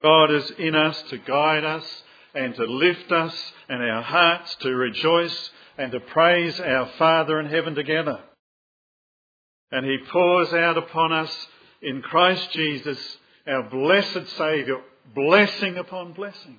God is in us to guide us and to lift us and our hearts to rejoice and to praise our Father in heaven together. And he pours out upon us in Christ Jesus, our blessed Saviour, blessing upon blessing.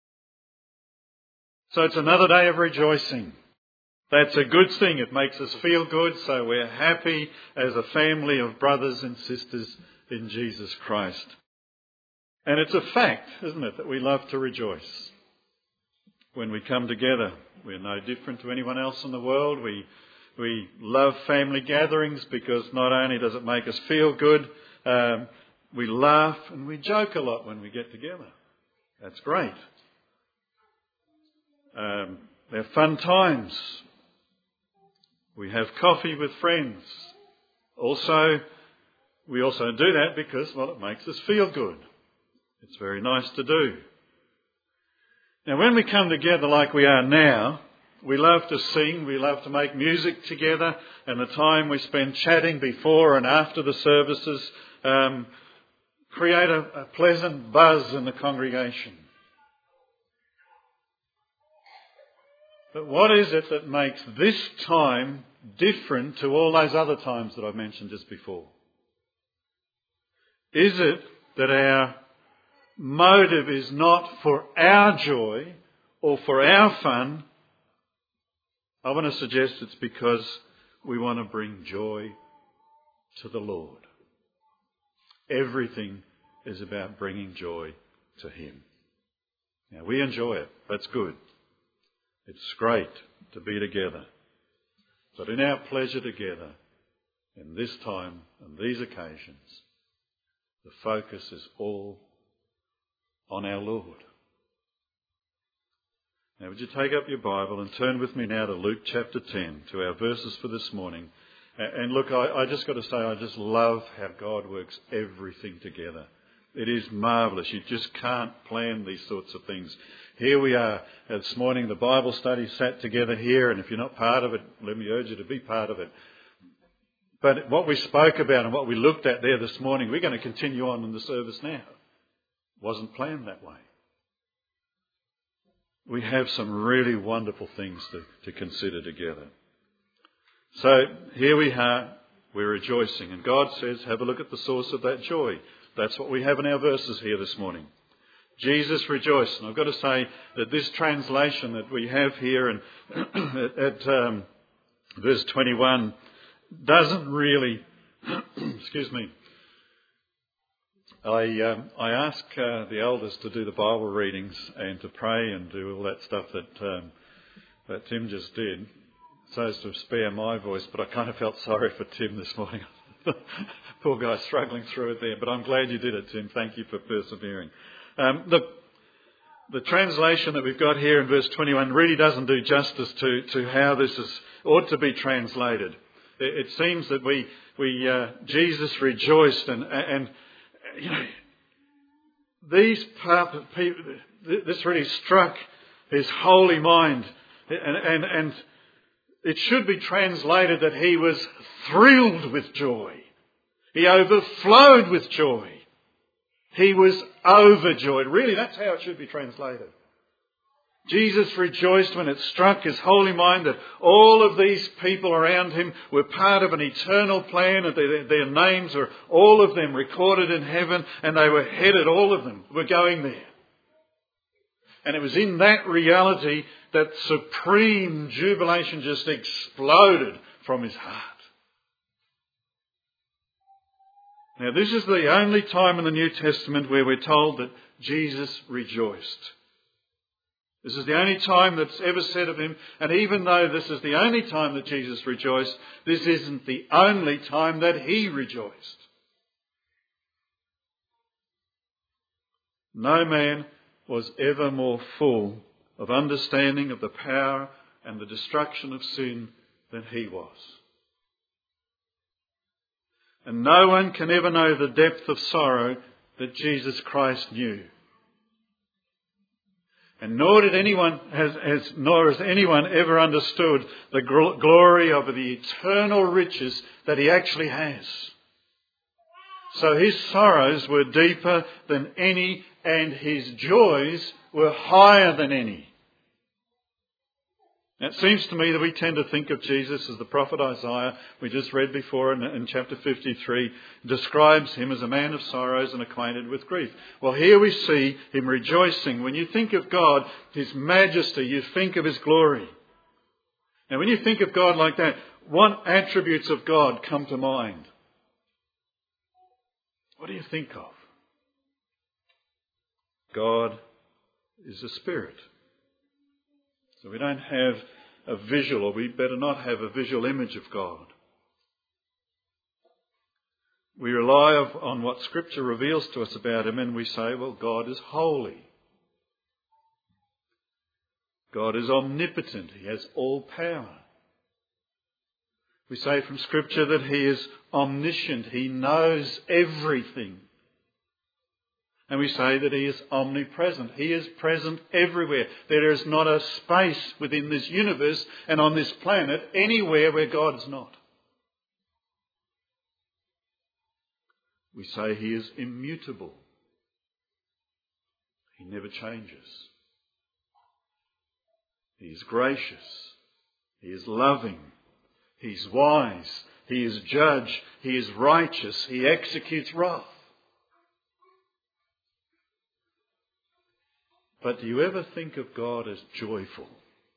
So it's another day of rejoicing. That's a good thing. It makes us feel good, so we're happy as a family of brothers and sisters in Jesus Christ. And it's a fact, isn't it, that we love to rejoice. When we come together, we're no different to anyone else in the world. We love family gatherings because not only does it make us feel good, we laugh and we joke a lot when we get together. That's great. They're fun times. We have coffee with friends. We also do that because, well, it makes us feel good. It's very nice to do. Now, when we come together like we are now, we love to sing, we love to make music together, and the time we spend chatting before and after the services create a pleasant buzz in the congregation. But what is it that makes this time different to all those other times that I've mentioned just before? Is it that our motive is not for our joy or for our fun? I want to suggest it's because we want to bring joy to the Lord. Everything is about bringing joy to Him. Now, we enjoy it. That's good. It's great to be together. But in our pleasure together, in this time and these occasions, the focus is all on our Lord. Now, would you take up your Bible and turn with me now to Luke chapter 10, to our verses for this morning. And look, I just got to say, I just love how God works everything together. It is marvellous. You just can't plan these sorts of things. Here we are this morning, the Bible study sat together here, and if you're not part of it, let me urge you to be part of it. But what we spoke about and what we looked at there this morning, we're going to continue on in the service now. It wasn't planned that way. We have some really wonderful things to consider together. So here we are, we're rejoicing, and God says, have a look at the source of that joy. That's what we have in our verses here this morning. Jesus rejoiced. And I've got to say that this translation that we have here and at verse 21 doesn't really, excuse me, I ask the elders to do the Bible readings and to pray and do all that stuff that Tim just did, so as to spare my voice, but I kind of felt sorry for Tim this morning. Poor guy struggling through it there, but I'm glad you did it, Tim. Thank you for persevering. The translation that we've got here in verse 21 really doesn't do justice to how this ought to be translated. It seems that Jesus rejoiced and you know, this really struck his holy mind, and it should be translated that he was thrilled with joy. He overflowed with joy. He was overjoyed. Really, that's how it should be translated. Jesus rejoiced when it struck his holy mind that all of these people around him were part of an eternal plan, and their names are all of them recorded in heaven, and they were headed, all of them were going there. And it was in that reality that supreme jubilation just exploded from his heart. Now, this is the only time in the New Testament where we're told that Jesus rejoiced. This is the only time that's ever said of him. And even though this is the only time that Jesus rejoiced, this isn't the only time that he rejoiced. No man was ever more full of understanding of the power and the destruction of sin than he was. And no one can ever know the depth of sorrow that Jesus Christ knew. And nor has anyone ever understood the glory of the eternal riches that he actually has. So his sorrows were deeper than any and his joys were higher than any. It seems to me that we tend to think of Jesus as the prophet Isaiah, we just read before in chapter 53, describes him as a man of sorrows and acquainted with grief. Well, here we see him rejoicing. When you think of God, his majesty, you think of his glory. Now, when you think of God like that, what attributes of God come to mind? What do you think of? God is a spirit. So we don't have a visual, or we better not have a visual image of God. We rely on what Scripture reveals to us about him, and we say, well, God is holy. God is omnipotent. He has all power. We say from Scripture that he is omniscient. He knows everything. And we say that he is omnipresent. He is present everywhere. There is not a space within this universe and on this planet anywhere where God is not. We say he is immutable. He never changes. He is gracious. He is loving. He is wise. He is judge. He is righteous. He executes wrath. But do you ever think of God as joyful?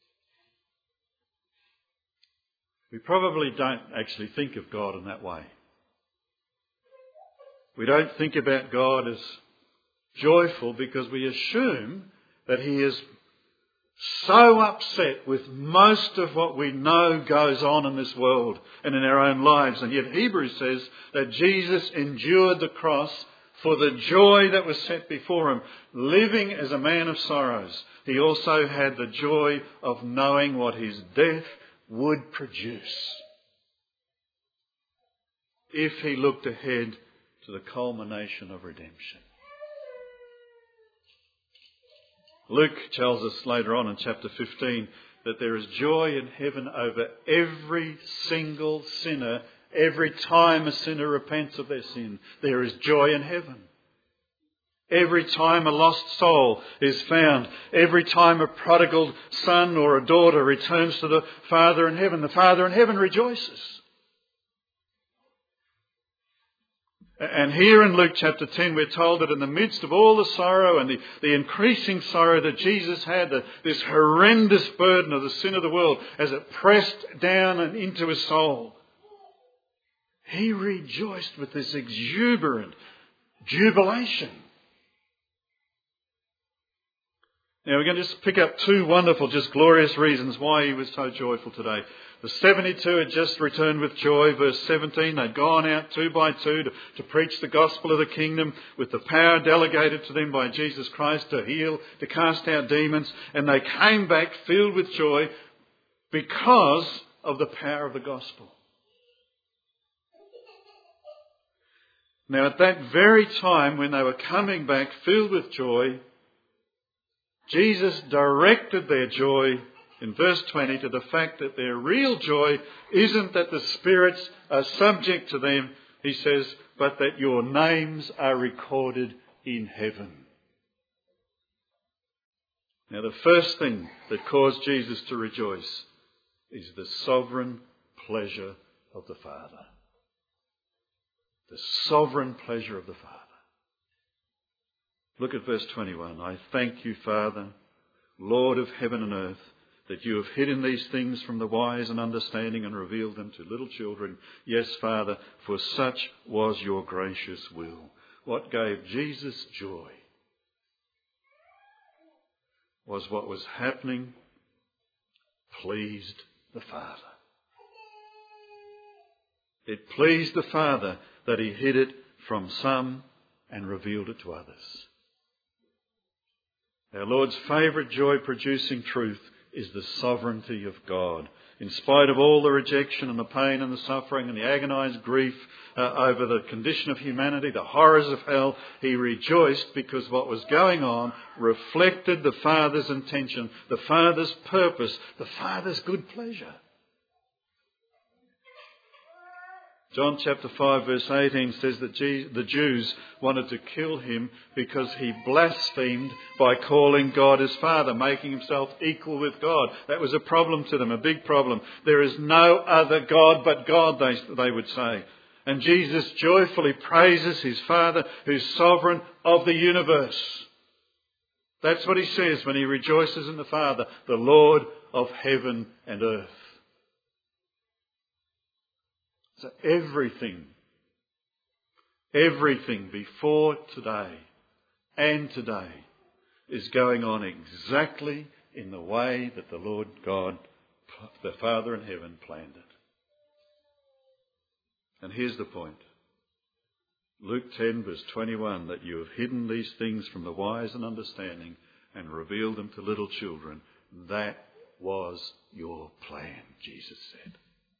We probably don't actually think of God in that way. We don't think about God as joyful because we assume that he is so upset with most of what we know goes on in this world and in our own lives. And yet Hebrews says that Jesus endured the cross for the joy that was set before him, living as a man of sorrows. He also had the joy of knowing what his death would produce if he looked ahead to the culmination of redemption. Luke tells us later on in chapter 15 that there is joy in heaven over every single sinner. Every time a sinner repents of their sin, there is joy in heaven. Every time a lost soul is found, every time a prodigal son or a daughter returns to the Father in heaven, the Father in heaven rejoices. And here in Luke chapter 10, we're told that in the midst of all the sorrow and the increasing sorrow that Jesus had, this horrendous burden of the sin of the world, as it pressed down and into his soul, he rejoiced with this exuberant jubilation. Now we're going to just pick up two wonderful, just glorious reasons why he was so joyful today. The 72 had just returned with joy. Verse 17, they'd gone out two by two to preach the gospel of the kingdom with the power delegated to them by Jesus Christ to heal, to cast out demons. And they came back filled with joy because of the power of the gospel. Now at that very time when they were coming back filled with joy, Jesus directed their joy in verse 20 to the fact that their real joy isn't that the spirits are subject to them, he says, but that your names are recorded in heaven. Now the first thing that caused Jesus to rejoice is the sovereign pleasure of the Father. The sovereign pleasure of the Father. Look at verse 21. I thank you, Father, Lord of heaven and earth, that you have hidden these things from the wise and understanding and revealed them to little children. Yes, Father, for such was your gracious will. What gave Jesus joy was what was happening pleased the Father. It pleased the Father that he hid it from some and revealed it to others. Our Lord's favourite joy-producing truth is the sovereignty of God. In spite of all the rejection and the pain and the suffering and the agonised grief over the condition of humanity, the horrors of hell, he rejoiced because what was going on reflected the Father's intention, the Father's purpose, the Father's good pleasure. John chapter 5 verse 18 says that the Jews wanted to kill him because he blasphemed by calling God his Father, making himself equal with God. That was a problem to them, a big problem. There is no other God but God, they would say. And Jesus joyfully praises his Father who's sovereign of the universe. That's what he says when he rejoices in the Father, the Lord of heaven and earth. So everything before today and today is going on exactly in the way that the Lord God, the Father in heaven, planned it. And here's the point. Luke 10 verse 21, that you have hidden these things from the wise and understanding and revealed them to little children. That was your plan, Jesus said.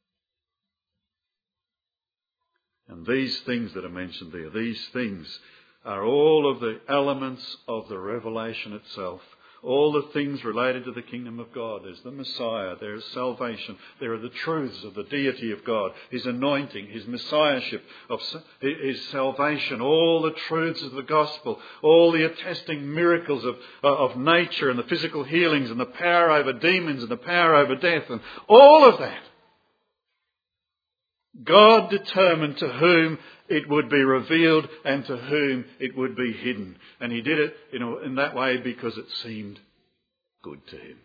And these things that are mentioned there, these things are all of the elements of the revelation itself. All the things related to the kingdom of God. There's the Messiah, there is salvation, there are the truths of the deity of God, his anointing, his messiahship, his salvation, all the truths of the gospel, all the attesting miracles of nature and the physical healings and the power over demons and the power over death and all of that. God determined to whom it would be revealed and to whom it would be hidden. And he did it in that way because it seemed good to him.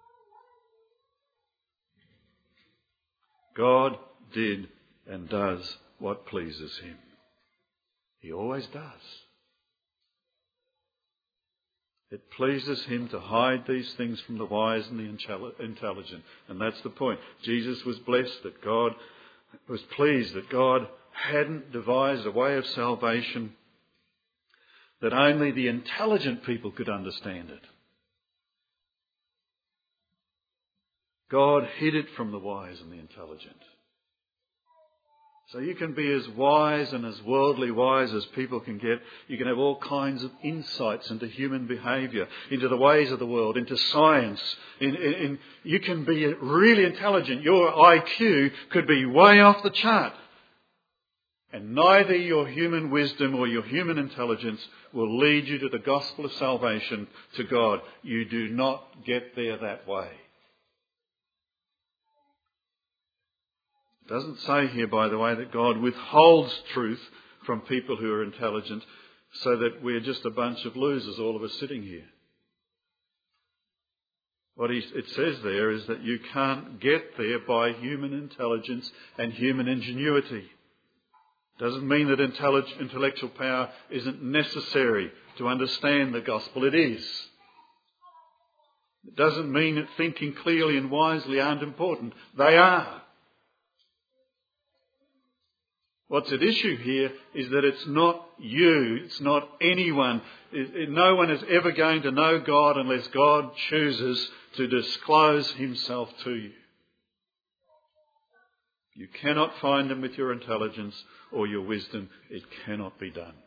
God did and does what pleases him. He always does. It pleases him to hide these things from the wise and the intelligent. And that's the point. Jesus was blessed that God was pleased that God hadn't devised a way of salvation that only the intelligent people could understand it. God hid it from the wise and the intelligent. So you can be as wise and as worldly wise as people can get. You can have all kinds of insights into human behaviour, into the ways of the world, into science. You can be really intelligent. Your IQ could be way off the chart. And neither your human wisdom or your human intelligence will lead you to the gospel of salvation, to God. You do not get there that way. It doesn't say here, by the way, that God withholds truth from people who are intelligent so that we're just a bunch of losers, all of us sitting here. What it says there is that you can't get there by human intelligence and human ingenuity. It doesn't mean that intellectual power isn't necessary to understand the gospel. It is. It doesn't mean that thinking clearly and wisely aren't important. They are. What's at issue here is that it's not you, it's not anyone. No one is ever going to know God unless God chooses to disclose himself to you. You cannot find him with your intelligence or your wisdom. It cannot be done.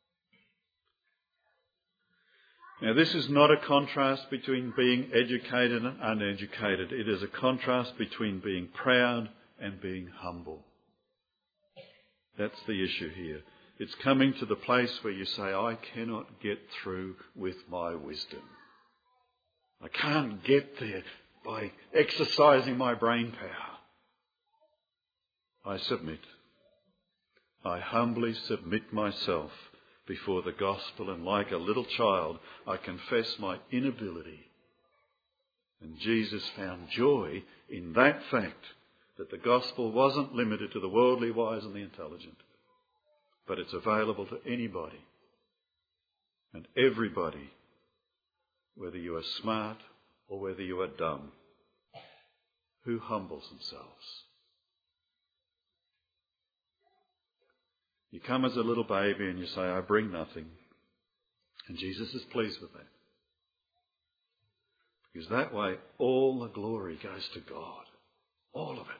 Now, this is not a contrast between being educated and uneducated. It is a contrast between being proud and being humble. That's the issue here. It's coming to the place where you say, I cannot get through with my wisdom. I can't get there by exercising my brain power. I submit. I humbly submit myself before the gospel, and like a little child, I confess my inability. And Jesus found joy in that fact, that the gospel wasn't limited to the worldly wise and the intelligent, but it's available to anybody and everybody, whether you are smart or whether you are dumb, who humbles themselves. You come as a little baby and you say, I bring nothing. And Jesus is pleased with that. Because that way all the glory goes to God. All of it.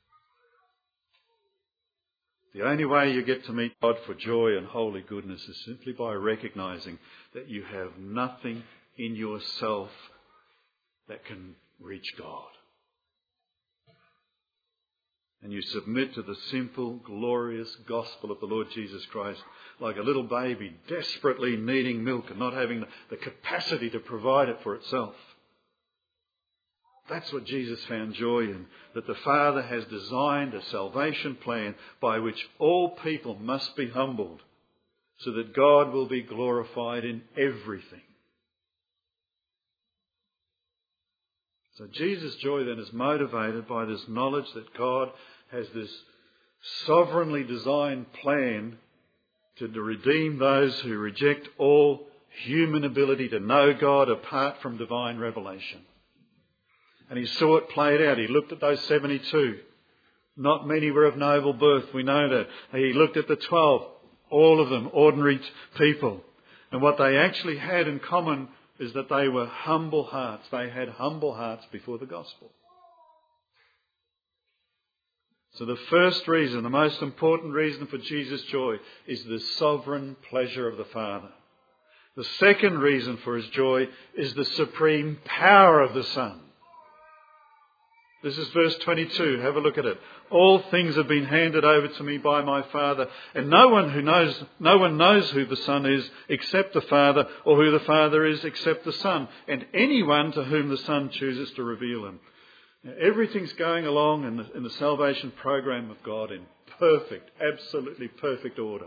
The only way you get to meet God for joy and holy goodness is simply by recognizing that you have nothing in yourself that can reach God. and you submit to the simple, glorious gospel of the Lord Jesus Christ, like a little baby desperately needing milk and not having the capacity to provide it for itself. That's what Jesus found joy in, that the Father has designed a salvation plan by which all people must be humbled, so that God will be glorified in everything. So Jesus' joy then is motivated by this knowledge that God has this sovereignly designed plan to redeem those who reject all human ability to know God apart from divine revelation. And he saw it played out. He looked at those 72. Not many were of noble birth, we know that. He looked at the 12, all of them ordinary people. And what they actually had in common is that they were humble hearts. They had humble hearts before the gospel. So the first reason, the most important reason for Jesus' joy is the sovereign pleasure of the Father. The second reason for his joy is the supreme power of the Son. This is verse 22. Have a look at it. All things have been handed over to me by my Father, and no one knows who the Son is except the Father, or who the Father is except the Son, and anyone to whom the Son chooses to reveal him. Now, everything's going along in the salvation program of God in perfect, absolutely perfect order.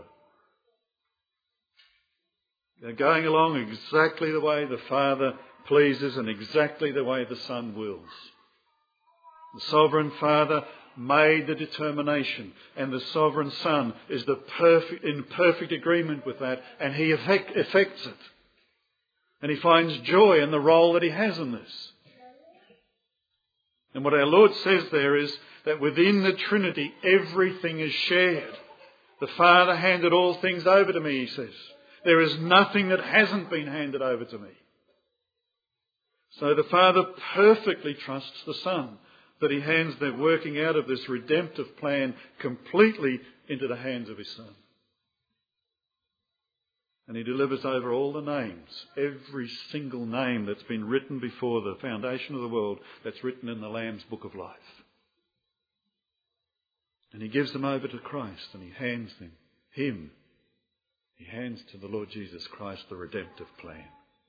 They're going along exactly the way the Father pleases and exactly the way the Son wills. The sovereign Father made the determination, and the sovereign Son is in perfect agreement with that, and he effects it. And he finds joy in the role that he has in this. And what our Lord says there is that within the Trinity everything is shared. The Father handed all things over to me, he says. There is nothing that hasn't been handed over to me. So the Father perfectly trusts the Son, that he hands the working out of this redemptive plan completely into the hands of his Son. And he delivers over all the names, every single name that's been written before the foundation of the world, that's written in the Lamb's Book of Life. And he gives them over to Christ, and he hands to the Lord Jesus Christ the redemptive plan.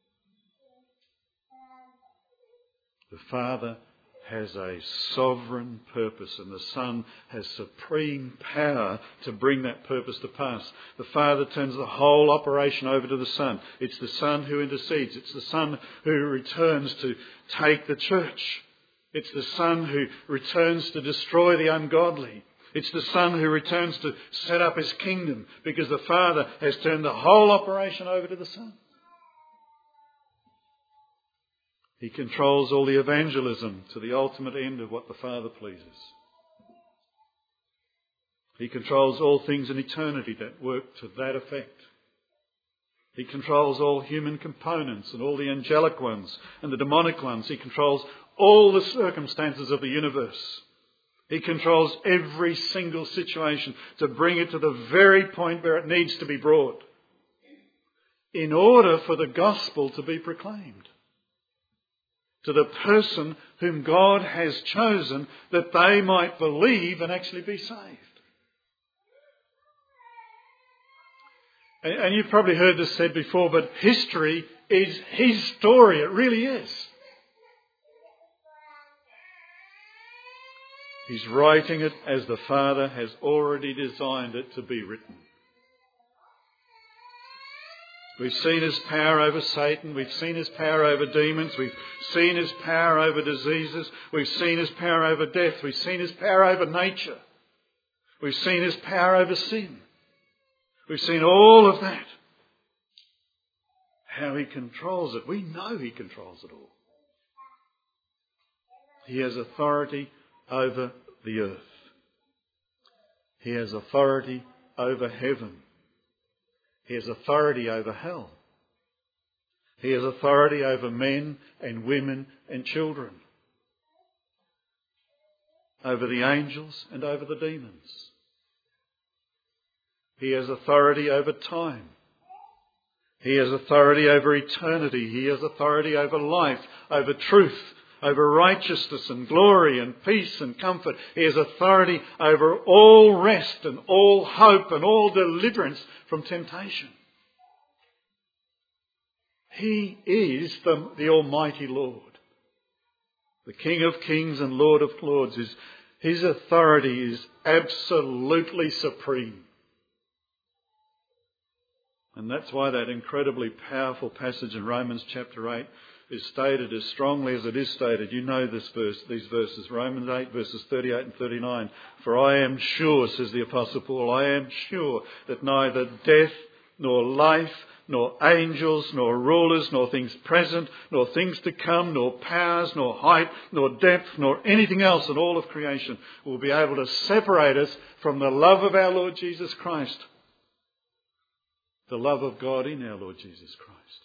The Father has a sovereign purpose, and the Son has supreme power to bring that purpose to pass. The Father turns the whole operation over to the Son. It's the Son who intercedes. It's the Son who returns to take the church. It's the Son who returns to destroy the ungodly. It's the Son who returns to set up his kingdom, because the Father has turned the whole operation over to the Son. He controls all the evangelism to the ultimate end of what the Father pleases. He controls all things in eternity that work to that effect. He controls all human components and all the angelic ones and the demonic ones. He controls all the circumstances of the universe. He controls every single situation to bring it to the very point where it needs to be brought, in order for the gospel to be proclaimed to the person whom God has chosen, that they might believe and actually be saved. And you've probably heard this said before, but history is his story. It really is. He's writing it as the Father has already designed it to be written. We've seen his power over Satan. We've seen his power over demons. We've seen his power over diseases. We've seen his power over death. We've seen his power over nature. We've seen his power over sin. We've seen all of that. How he controls it. We know he controls it all. He has authority over the earth. He has authority over heaven. He has authority over hell. He has authority over men and women and children. Over the angels and over the demons. He has authority over time. He has authority over eternity. He has authority over life, over truth, over righteousness and glory and peace and comfort. He has authority over all rest and all hope and all deliverance from temptation. He is the Almighty Lord. The King of Kings and Lord of Lords. His authority is absolutely supreme. And that's why that incredibly powerful passage in Romans chapter 8 is stated as strongly as it is stated. You know this verse, these verses, Romans 8 verses 38 and 39. For I am sure, says the Apostle Paul, I am sure that neither death nor life, nor angels, nor rulers, nor things present, nor things to come, nor powers, nor height, nor depth, nor anything else in all of creation will be able to separate us from the love of our Lord Jesus Christ. The love of God in our Lord Jesus Christ.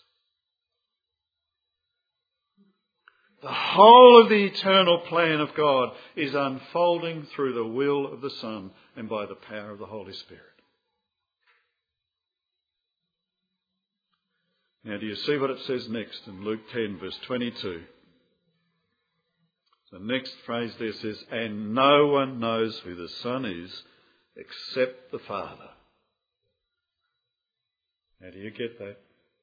The whole of the eternal plan of God is unfolding through the will of the Son and by the power of the Holy Spirit. Now, do you see what it says next in Luke 10 verse 22? The next phrase there says, and no one knows who the Son is except the Father. How do you get that?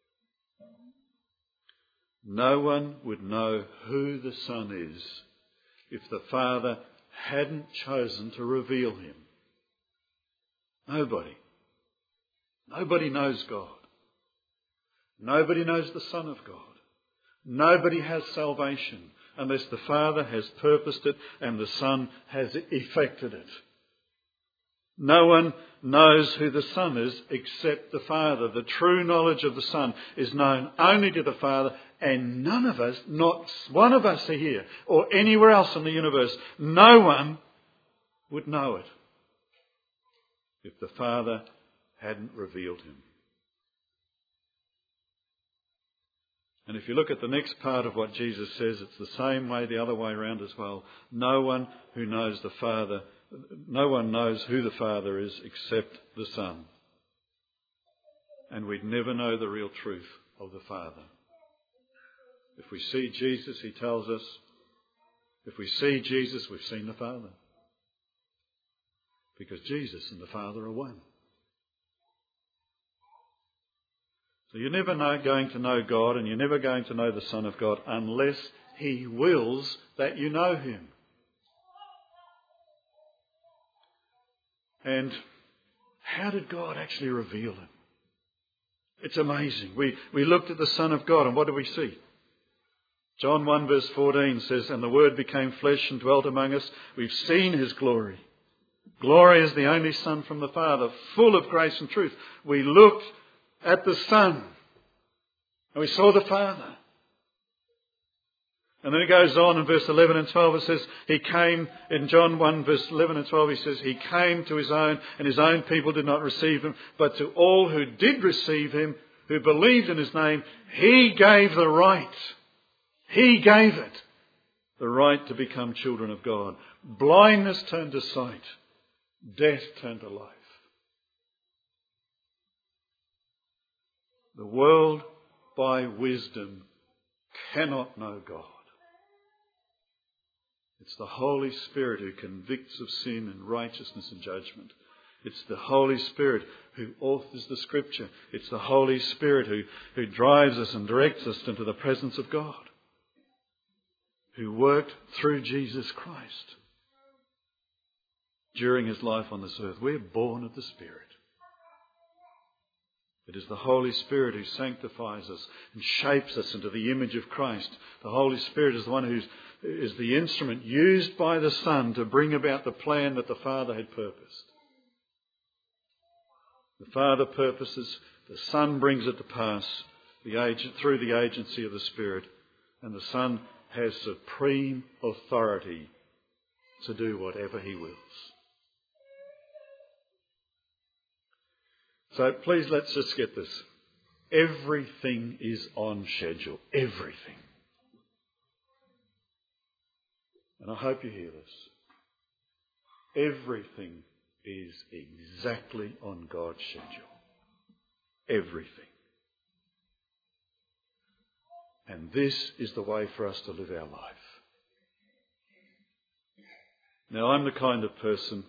No one would know who the Son is if the Father hadn't chosen to reveal him. Nobody. Nobody knows God. Nobody knows the Son of God. Nobody has salvation unless the Father has purposed it and the Son has effected it. No one knows who the Son is except the Father. The true knowledge of the Son is known only to the Father, and none of us, not one of us here or anywhere else in the universe, no one would know it if the Father hadn't revealed him. And if you look at the next part of what Jesus says, it's the same way the other way around as well. No one knows who the Father is except the Son. And we'd never know the real truth of the Father. If we see Jesus, he tells us, if we see Jesus, we've seen the Father. Because Jesus and the Father are one. So you're never going to know God, and you're never going to know the Son of God unless he wills that you know him. And how did God actually reveal him? It's amazing. We looked at the Son of God, and what do we see? John 1 verse 14 says, and the Word became flesh and dwelt among us. We've seen his glory. Glory is the only Son from the Father, full of grace and truth. We looked at the Son, and we saw the Father. And then it goes on in verse 11 and 12, it says, he came, in John 1 verse 11 and 12, he says, he came to his own, and his own people did not receive him, but to all who did receive him, who believed in his name, he gave the right. He gave it. The right to become children of God. Blindness turned to sight. Death turned to life. The world, by wisdom, cannot know God. It's the Holy Spirit who convicts of sin and righteousness and judgment. It's the Holy Spirit who authors the Scripture. It's the Holy Spirit who drives us and directs us into the presence of God, who worked through Jesus Christ during his life on this earth. We're born of the Spirit. It is the Holy Spirit who sanctifies us and shapes us into the image of Christ. The Holy Spirit is the one who is the instrument used by the Son to bring about the plan that the Father had purposed. The Father purposes, the Son brings it to pass through the agency of the Spirit, and the Son has supreme authority to do whatever he wills. So please, let's just get this. Everything is on schedule. Everything. And I hope you hear this. Everything is exactly on God's schedule. Everything. And this is the way for us to live our life. Now, I'm the kind of person,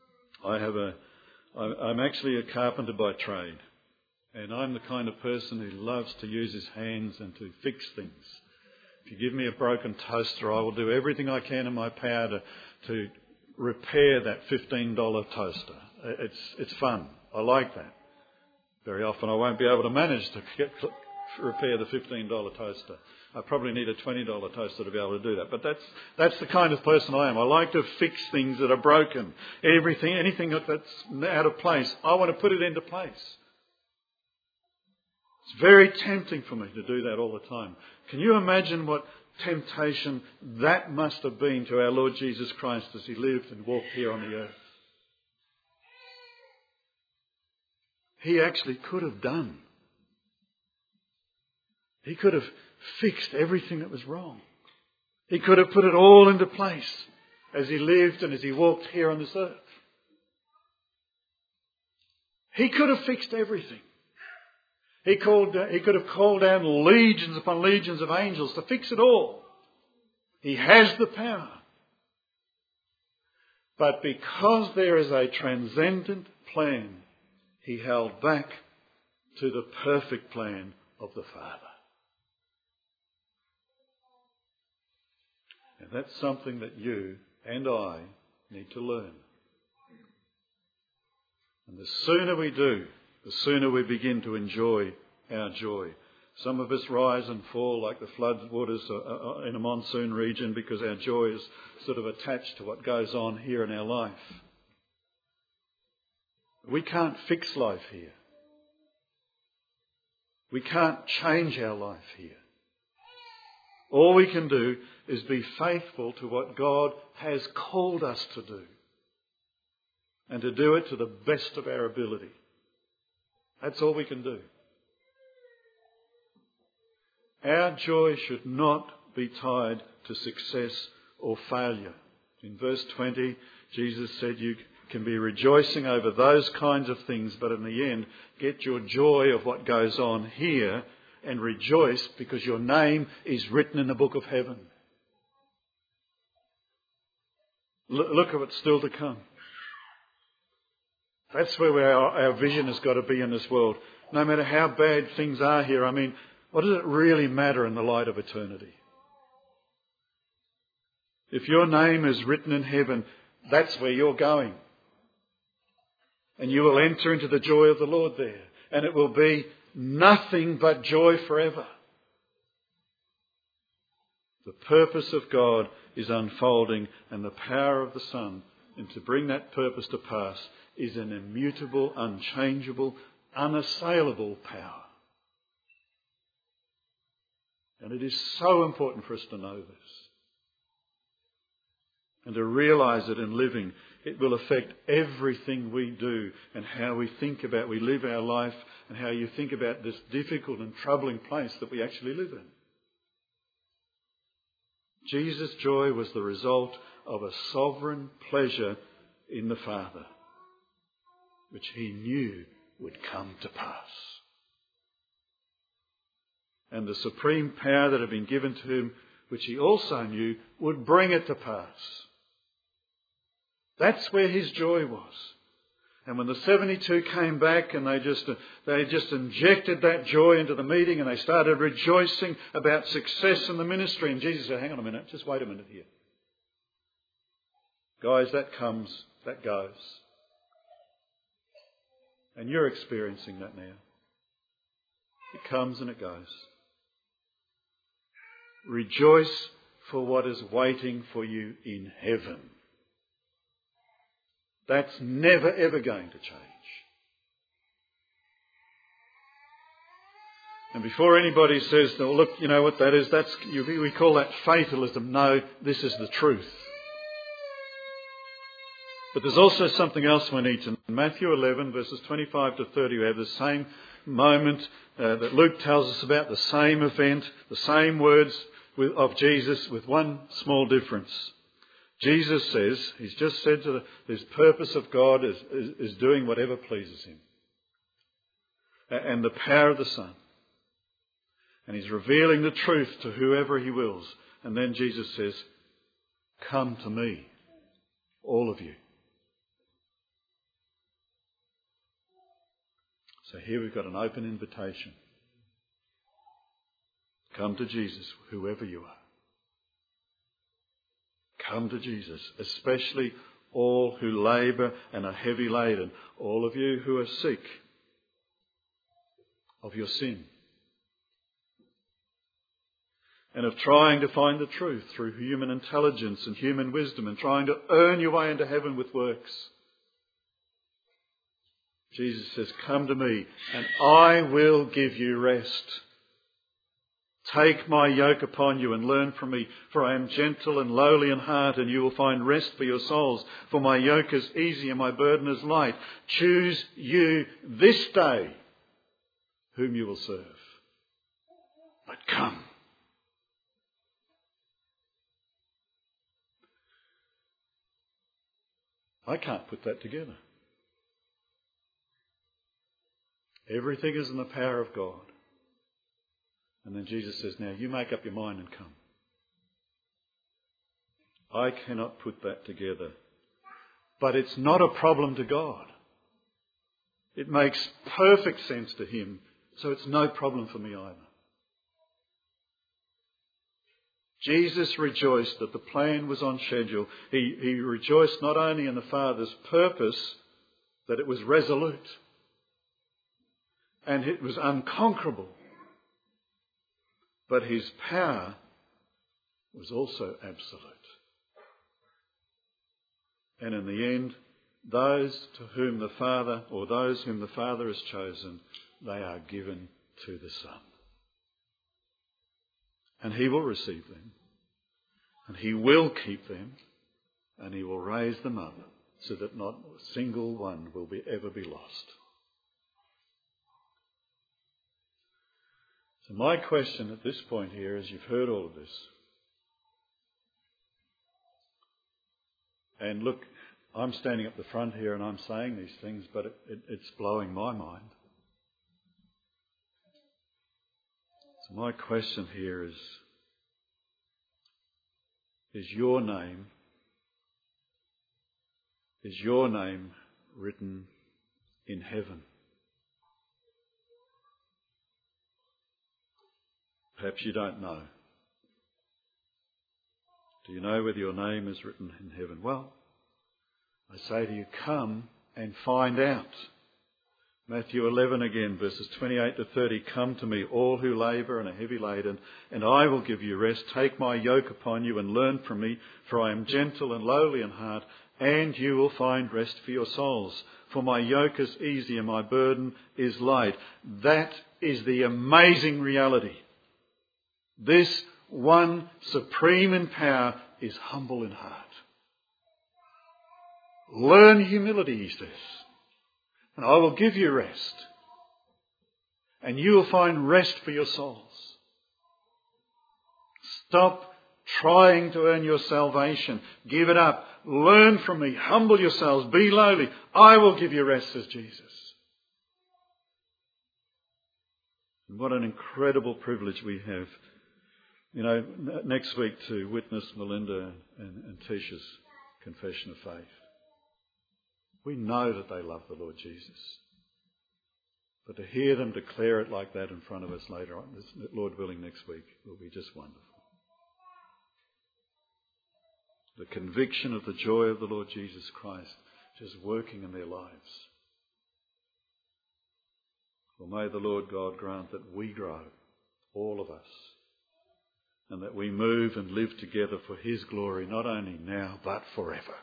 I'm actually a carpenter by trade. And I'm the kind of person who loves to use his hands and to fix things. If you give me a broken toaster, I will do everything I can in my power to repair that $15 toaster. It's fun. I like that. Very often I won't be able to manage to repair the $15 toaster. I probably need a $20 toaster to be able to do that. But that's the kind of person I am. I like to fix things that are broken. Anything that's out of place, I want to put it into place. It's very tempting for me to do that all the time. Can you imagine what temptation that must have been to our Lord Jesus Christ as he lived and walked here on the earth? He actually could have done. He could have fixed everything that was wrong. He could have put it all into place as he lived and as he walked here on this earth. He could have fixed everything. He could have called down legions upon legions of angels to fix it all. He has the power. But because there is a transcendent plan, he held back to the perfect plan of the Father. And that's something that you and I need to learn. And the sooner we do, the sooner we begin to enjoy our joy. Some of us rise and fall like the flood waters in a monsoon region because our joy is sort of attached to what goes on here in our life. We can't fix life here. We can't change our life here. All we can do is be faithful to what God has called us to do, and to do it to the best of our ability. That's all we can do. Our joy should not be tied to success or failure. In verse 20, Jesus said you can be rejoicing over those kinds of things, but in the end, get your joy of what goes on here and rejoice because your name is written in the book of heaven. Look at what's still to come. That's where our vision has got to be in this world. No matter how bad things are here, I mean, what does it really matter in the light of eternity? If your name is written in heaven, that's where you're going. And you will enter into the joy of the Lord there. And it will be nothing but joy forever. The purpose of God is unfolding, and the power of the Son, and to bring that purpose to pass, is an immutable, unchangeable, unassailable power. And it is so important for us to know this. And to realise that in living, it will affect everything we do and how we think about, we live our life, and how you think about this difficult and troubling place that we actually live in. Jesus' joy was the result of a sovereign pleasure in the Father, which he knew would come to pass. And the supreme power that had been given to him, which he also knew would bring it to pass. That's where his joy was. And when the 72 came back and they just injected that joy into the meeting and they started rejoicing about success in the ministry. And Jesus said, hang on a minute, just wait a minute here. Guys, that comes, that goes. And you're experiencing that now. It comes and it goes. Rejoice for what is waiting for you in heaven. That's never ever going to change. And before anybody says, well, look, you know what that is? We call that fatalism. No, this is the truth. But there's also something else we need to know. In Matthew 11, verses 25 to 30, we have the same moment that Luke tells us about, the same event, the same words of Jesus, with one small difference. Jesus says, he's just said to this purpose of God is doing whatever pleases him. And the power of the Son. And he's revealing the truth to whoever he wills. And then Jesus says, come to me, All of you. So here we've got an open invitation. Come to Jesus, whoever you are. Come to Jesus, especially all who labour and are heavy laden, all of you who are sick of your sin and of trying to find the truth through human intelligence and human wisdom and trying to earn your way into heaven with works. Jesus says, come to me and I will give you rest. Take my yoke upon you and learn from me, for I am gentle and lowly in heart, and you will find rest for your souls. For my yoke is easy and my burden is light. Choose you this day whom you will serve. But come. I can't put that together. Everything is in the power of God. And then Jesus says, now you make up your mind and come. I cannot put that together. But it's not a problem to God. It makes perfect sense to him, so it's no problem for me either. Jesus rejoiced that the plan was on schedule. He rejoiced not only in the Father's purpose, that it was resolute and it was unconquerable, but his power was also absolute. And in the end, those to whom the Father, or those whom the Father has chosen, they are given to the Son. And he will receive them, and he will keep them, and he will raise them up so that not a single one will ever be lost. So my question at this point here is, you've heard all of this. And look, I'm standing up the front here and I'm saying these things, but it's blowing my mind. So my question here is your name written in heaven? Perhaps you don't know. Do you know whether your name is written in heaven? Well, I say to you, come and find out. Matthew 11 again, verses 28 to 30. Come to me, all who labour and are heavy laden, and I will give you rest. Take my yoke upon you and learn from me, for I am gentle and lowly in heart, and you will find rest for your souls. For my yoke is easy and my burden is light. That is the amazing reality. This one supreme in power is humble in heart. Learn humility, he says, and I will give you rest. And you will find rest for your souls. Stop trying to earn your salvation. Give it up. Learn from me. Humble yourselves. Be lowly. I will give you rest, says Jesus. And what an incredible privilege we have. You know, next week to witness Melinda and Tisha's confession of faith. We know that they love the Lord Jesus. But to hear them declare it like that in front of us later on, Lord willing, next week, will be just wonderful. The conviction of the joy of the Lord Jesus Christ just working in their lives. Well, may the Lord God grant that we grow, all of us, and that we move and live together for his glory, not only now, but forever.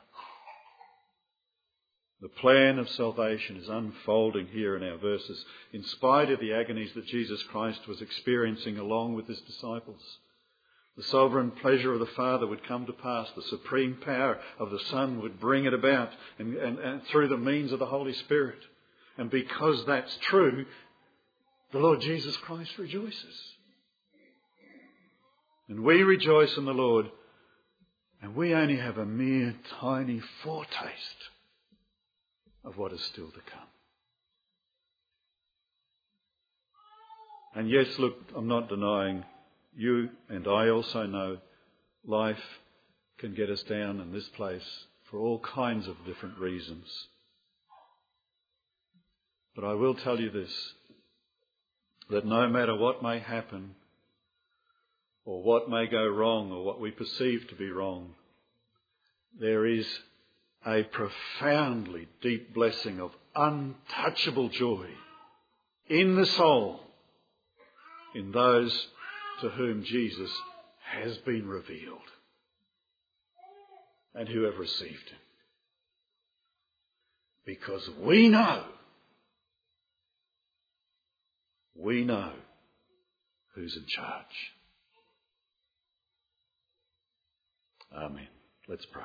The plan of salvation is unfolding here in our verses, in spite of the agonies that Jesus Christ was experiencing along with his disciples. The sovereign pleasure of the Father would come to pass. The supreme power of the Son would bring it about, and through the means of the Holy Spirit. And because that's true, the Lord Jesus Christ rejoices. And we rejoice in the Lord, and we only have a mere tiny foretaste of what is still to come. And yes, look, I'm not denying you, and I also know life can get us down in this place for all kinds of different reasons. But I will tell you this, that no matter what may happen, or what may go wrong, or what we perceive to be wrong, there is a profoundly deep blessing of untouchable joy in the soul in those to whom Jesus has been revealed and who have received him. Because we know who's in charge. Amen. Let's pray.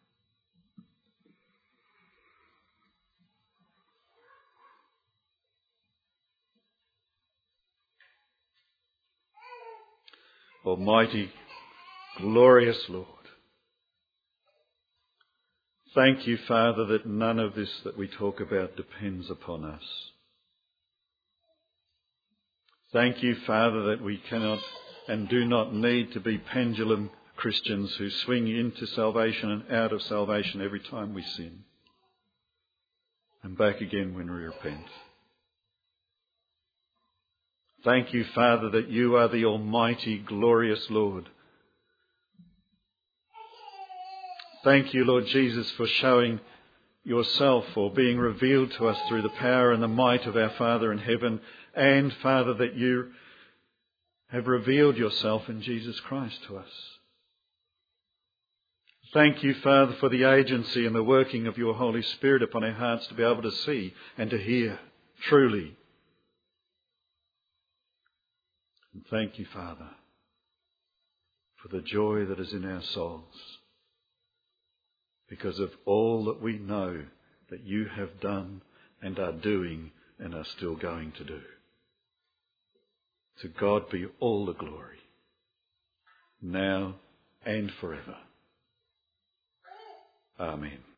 Almighty, glorious Lord, thank you, Father, that none of this that we talk about depends upon us. Thank you, Father, that we cannot and do not need to be pendulum Christians who swing into salvation and out of salvation every time we sin, and back again when we repent. Thank you, Father, that you are the almighty, glorious Lord. Thank you, Lord Jesus, for showing yourself or being revealed to us through the power and the might of our Father in heaven, and, Father, that you have revealed yourself in Jesus Christ to us. Thank you, Father, for the agency and the working of your Holy Spirit upon our hearts to be able to see and to hear truly. And thank you, Father, for the joy that is in our souls because of all that we know that you have done and are doing and are still going to do. To God be all the glory, now and forever. Amen.